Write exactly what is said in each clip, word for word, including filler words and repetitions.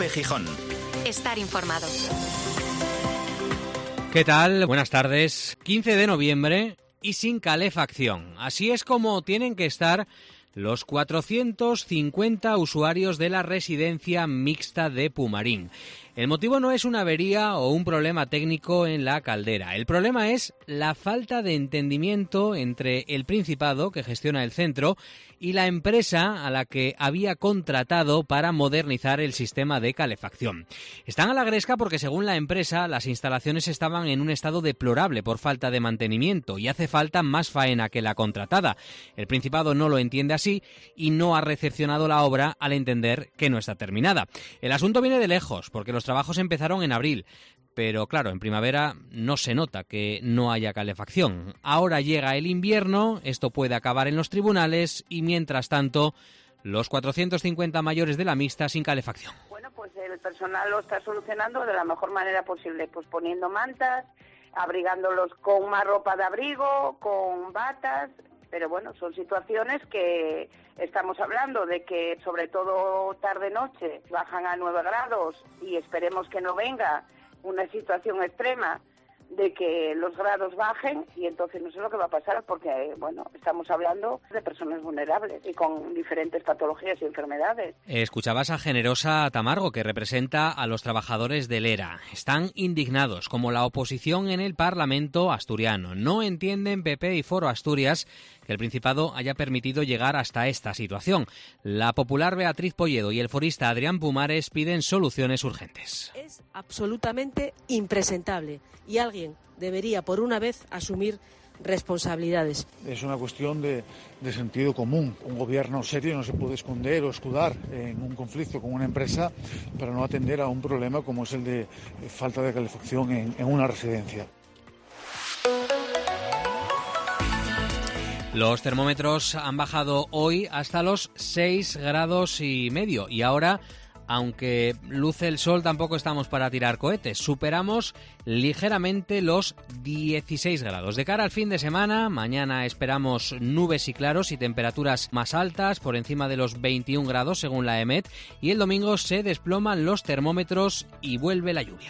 COPE Gijón. Estar informado. ¿Qué tal? Buenas tardes. quince de noviembre y sin calefacción. Así es como tienen que estar los cuatrocientos cincuenta usuarios de la residencia mixta de Pumarín. El motivo no es una avería o un problema técnico en la caldera. El problema es la falta de entendimiento entre el Principado, que gestiona el centro, y la empresa a la que había contratado para modernizar el sistema de calefacción. Están a la gresca porque, según la empresa, las instalaciones estaban en un estado deplorable por falta de mantenimiento y hace falta más faena que la contratada. El Principado no lo entiende así y no ha recepcionado la obra al entender que no está terminada. El asunto viene de lejos porque los trabajos empezaron en abril, pero claro, en primavera no se nota que no haya calefacción. Ahora llega el invierno, esto puede acabar en los tribunales y mientras tanto los cuatrocientos cincuenta mayores de la mixta sin calefacción. Bueno, pues el personal lo está solucionando de la mejor manera posible, pues poniendo mantas, abrigándolos con más ropa de abrigo, con batas. Pero bueno, son situaciones que estamos hablando de que sobre todo tarde-noche bajan a nueve grados y esperemos que no venga una situación extrema de que los grados bajen y entonces no sé lo que va a pasar porque, bueno, estamos hablando de personas vulnerables y con diferentes patologías y enfermedades. Escuchabas a Generosa Tamargo, que representa a los trabajadores del ERA. Están indignados, como la oposición en el Parlamento asturiano. No entienden P P y Foro Asturias que el Principado haya permitido llegar hasta esta situación. La popular Beatriz Polledo y el forista Adrián Pumares piden soluciones urgentes. Es absolutamente impresentable y alguien debería por una vez asumir responsabilidades. Es una cuestión de, de sentido común. Un gobierno serio no se puede esconder o escudar en un conflicto con una empresa para no atender a un problema como es el de falta de calefacción en, en una residencia. Los termómetros han bajado hoy hasta los seis grados y medio y ahora, aunque luce el sol, tampoco estamos para tirar cohetes. Superamos ligeramente los dieciséis grados. De cara al fin de semana, mañana esperamos nubes y claros y temperaturas más altas, por encima de los veintiún grados según la EMET, y el domingo se desploman los termómetros y vuelve la lluvia.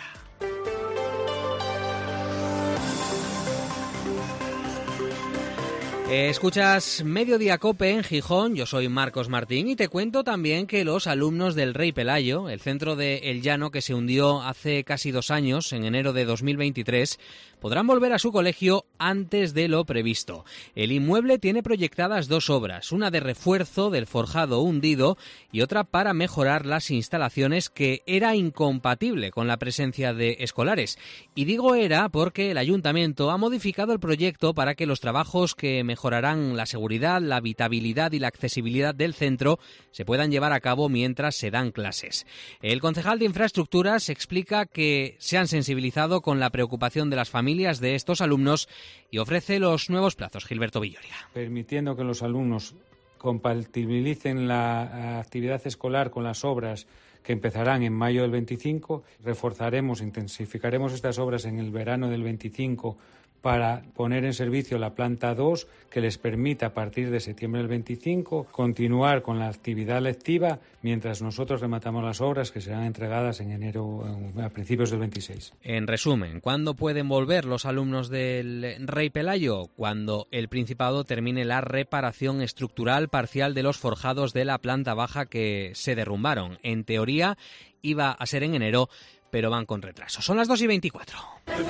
Escuchas Mediodía Cope en Gijón, yo soy Marcos Martín y te cuento también que los alumnos del Rey Pelayo, el centro de El Llano que se hundió hace casi dos años, en enero de dos mil veintitrés, podrán volver a su colegio antes de lo previsto. El inmueble tiene proyectadas dos obras, una de refuerzo del forjado hundido y otra para mejorar las instalaciones, que era incompatible con la presencia de escolares. Y digo era porque el ayuntamiento ha modificado el proyecto para que los trabajos que mejorarán la seguridad, la habitabilidad y la accesibilidad del centro se puedan llevar a cabo mientras se dan clases. El concejal de Infraestructuras explica que se han sensibilizado con la preocupación de las familias de estos alumnos y ofrece los nuevos plazos. Gilberto Villoria. Permitiendo que los alumnos compatibilicen la actividad escolar con las obras que empezarán en mayo del veinticinco, reforzaremos, intensificaremos estas obras en el verano del veinticinco para poner en servicio la planta dos, que les permita a partir de septiembre del veinticinco continuar con la actividad lectiva mientras nosotros rematamos las obras que serán entregadas en enero, a principios del veintiséis. En resumen, ¿cuándo pueden volver los alumnos del Rey Pelayo? Cuando el Principado termine la reparación estructural parcial de los forjados de la planta baja que se derrumbaron. En teoría iba a ser en enero, pero van con retraso. Son las dos y veinticuatro.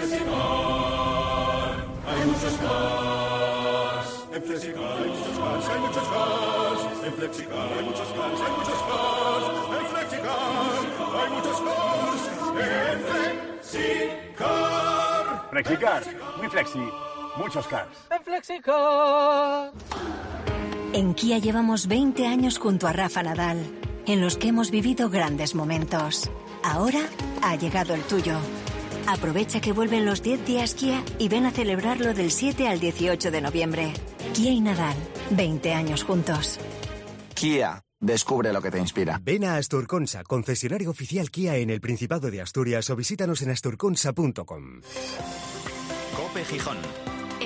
Hay muchos cars, en Flexicar hay muchos cars, hay muchos cars, en Flexicar hay muchos cars, hay muchos cars, en Flexicar hay muchos cars, en Flexicar. Flexicar, muy flexi, muchos cars. En Flexicar. En Kia llevamos veinte años junto a Rafa Nadal, en los que hemos vivido grandes momentos. Ahora ha llegado el tuyo. Aprovecha que vuelven los diez días Kia y ven a celebrarlo del siete al dieciocho de noviembre. Kia y Nadal, veinte años juntos. Kia, descubre lo que te inspira. Ven a Asturconsa, concesionario oficial Kia en el Principado de Asturias, o visítanos en asturconsa punto com. COPE Gijón.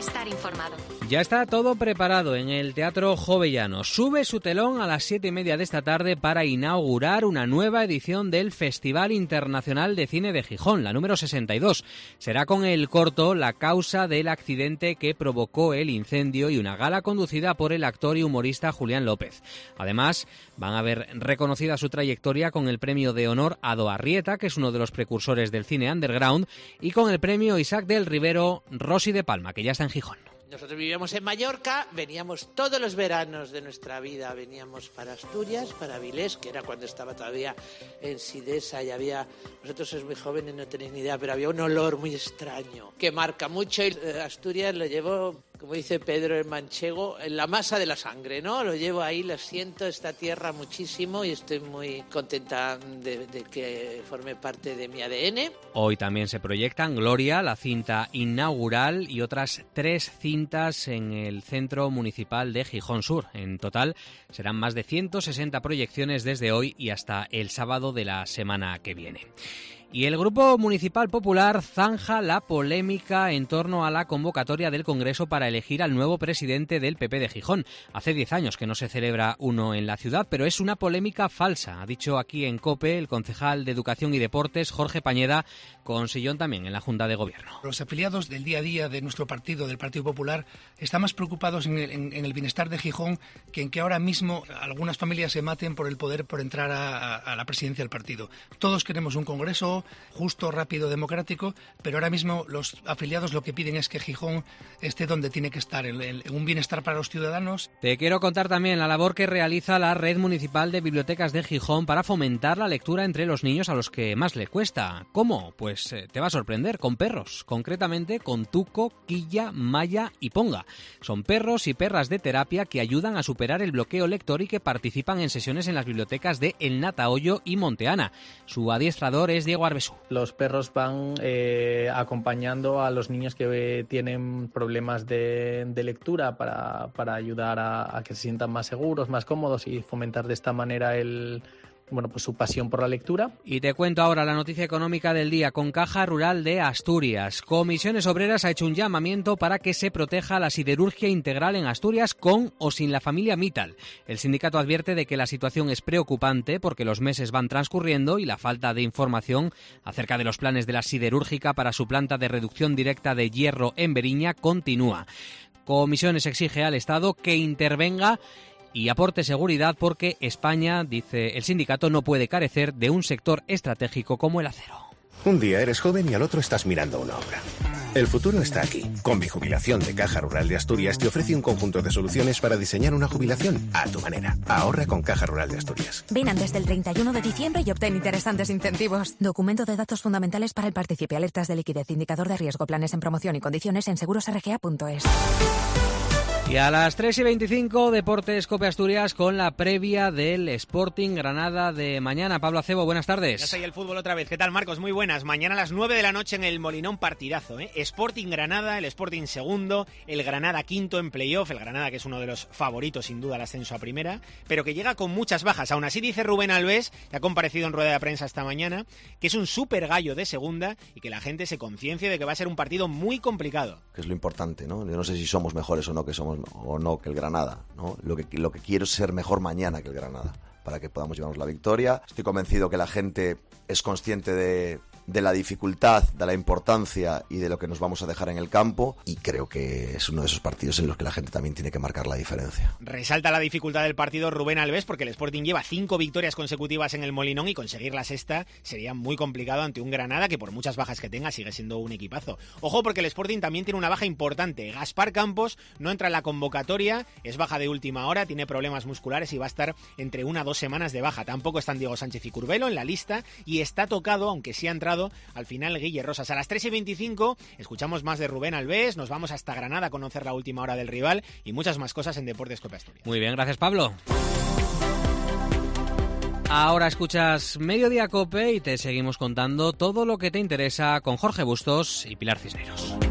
estar informado. Ya está todo preparado en el Teatro Jovellano. Sube su telón a las siete y media de esta tarde para inaugurar una nueva edición del Festival Internacional de Cine de Gijón, la número sesenta y dos. Será con el corto La causa del accidente que provocó el incendio y una gala conducida por el actor y humorista Julián López. Además, van a ver reconocida su trayectoria con el premio de honor Ado Arrieta, que es uno de los precursores del cine underground, y con el premio Isaac del Rivero Rossi de Palma, que ya está en Gijón. Nosotros vivíamos en Mallorca, veníamos todos los veranos de nuestra vida, veníamos para Asturias, para Avilés, que era cuando estaba todavía en Sidesa y había, vosotros sois muy jóvenes, no tenéis ni idea, pero había un olor muy extraño que marca mucho y Asturias lo llevo, como dice Pedro el Manchego, en la masa de la sangre, ¿no? Lo llevo ahí, lo siento, esta tierra muchísimo y estoy muy contenta de, de que forme parte de mi A D N. Hoy también se proyectan Gloria, la cinta inaugural, y otras tres cintas en el Centro Municipal de Gijón Sur. En total serán más de ciento sesenta proyecciones desde hoy y hasta el sábado de la semana que viene. Y el Grupo Municipal Popular zanja la polémica en torno a la convocatoria del Congreso para elegir al nuevo presidente del P P de Gijón. Hace diez años que no se celebra uno en la ciudad, pero es una polémica falsa, ha dicho aquí en COPE el concejal de Educación y Deportes, Jorge Pañeda, con sillón también en la Junta de Gobierno. Los afiliados del día a día de nuestro partido, del Partido Popular, están más preocupados en el, en, en el bienestar de Gijón que en que ahora mismo algunas familias se maten por el poder, por entrar a, a, a la presidencia del partido. Todos queremos un Congreso justo, rápido, democrático, pero ahora mismo los afiliados lo que piden es que Gijón esté donde tiene que estar, en, en un bienestar para los ciudadanos. Te quiero contar también la labor que realiza la Red Municipal de Bibliotecas de Gijón para fomentar la lectura entre los niños a los que más le cuesta. ¿Cómo? Pues eh, te va a sorprender, con perros, concretamente con Tuco, Quilla, Maya y Ponga. Son perros y perras de terapia que ayudan a superar el bloqueo lector y que participan en sesiones en las bibliotecas de El Natahoyo y Monteana. Su adiestrador es Diego Arbesú. Los perros van eh, acompañando a los niños que eh, tienen problemas de, de lectura para, para ayudar a, a que se sientan más seguros, más cómodos y fomentar de esta manera el... bueno, pues su pasión por la lectura. Y te cuento ahora la noticia económica del día con Caja Rural de Asturias. Comisiones Obreras ha hecho un llamamiento para que se proteja la siderurgia integral en Asturias con o sin la familia Mittal. El sindicato advierte de que la situación es preocupante porque los meses van transcurriendo y la falta de información acerca de los planes de la siderúrgica para su planta de reducción directa de hierro en Beriña continúa. Comisiones exige al Estado que intervenga y aporte seguridad porque España, dice el sindicato, no puede carecer de un sector estratégico como el acero. Un día eres joven y al otro estás mirando una obra. El futuro está aquí. Con Mi Jubilación de Caja Rural de Asturias te ofrece un conjunto de soluciones para diseñar una jubilación a tu manera. Ahorra con Caja Rural de Asturias. Ven antes del treinta y uno de diciembre y obtén interesantes incentivos. Documento de datos fundamentales para el participe, alertas de liquidez, indicador de riesgo, planes en promoción y condiciones en seguros r g a punto es. Y a las tres y veinticinco, Deportes Cope Asturias con la previa del Sporting Granada de mañana. Pablo Acebo, buenas tardes. Ya estoy el fútbol otra vez. ¿Qué tal, Marcos? Muy buenas. Mañana a las nueve de la noche en el Molinón, partidazo, ¿eh? Sporting Granada, el Sporting segundo, el Granada quinto en playoff, el Granada que es uno de los favoritos sin duda al ascenso a primera, pero que llega con muchas bajas. Aún así dice Rubén Alves, que ha comparecido en rueda de prensa esta mañana, que es un súper gallo de segunda y que la gente se conciencie de que va a ser un partido muy complicado. Que es lo importante, ¿no? Yo no sé si somos mejores o no que somos o no que el Granada, ¿no? Lo que, lo que quiero es ser mejor mañana que el Granada, para que podamos llevarnos la victoria. Estoy convencido que la gente es consciente de, de la dificultad, de la importancia y de lo que nos vamos a dejar en el campo, y creo que es uno de esos partidos en los que la gente también tiene que marcar la diferencia. Resalta la dificultad del partido Rubén Alves porque el Sporting lleva cinco victorias consecutivas en el Molinón y conseguir la sexta sería muy complicado ante un Granada que por muchas bajas que tenga sigue siendo un equipazo. Ojo porque el Sporting también tiene una baja importante. Gaspar Campos no entra en la convocatoria, es baja de última hora, tiene problemas musculares y va a estar entre una o dos semanas de baja. Tampoco están Diego Sánchez y Curbelo en la lista y está tocado, aunque sí ha entrado al final Guille Rosas. A las tres y veinticinco escuchamos más de Rubén Alves, nos vamos hasta Granada a conocer la última hora del rival y muchas más cosas en Deportes Cope Asturias. Muy bien, gracias Pablo. Ahora escuchas Mediodía Cope y te seguimos contando todo lo que te interesa con Jorge Bustos y Pilar Cisneros.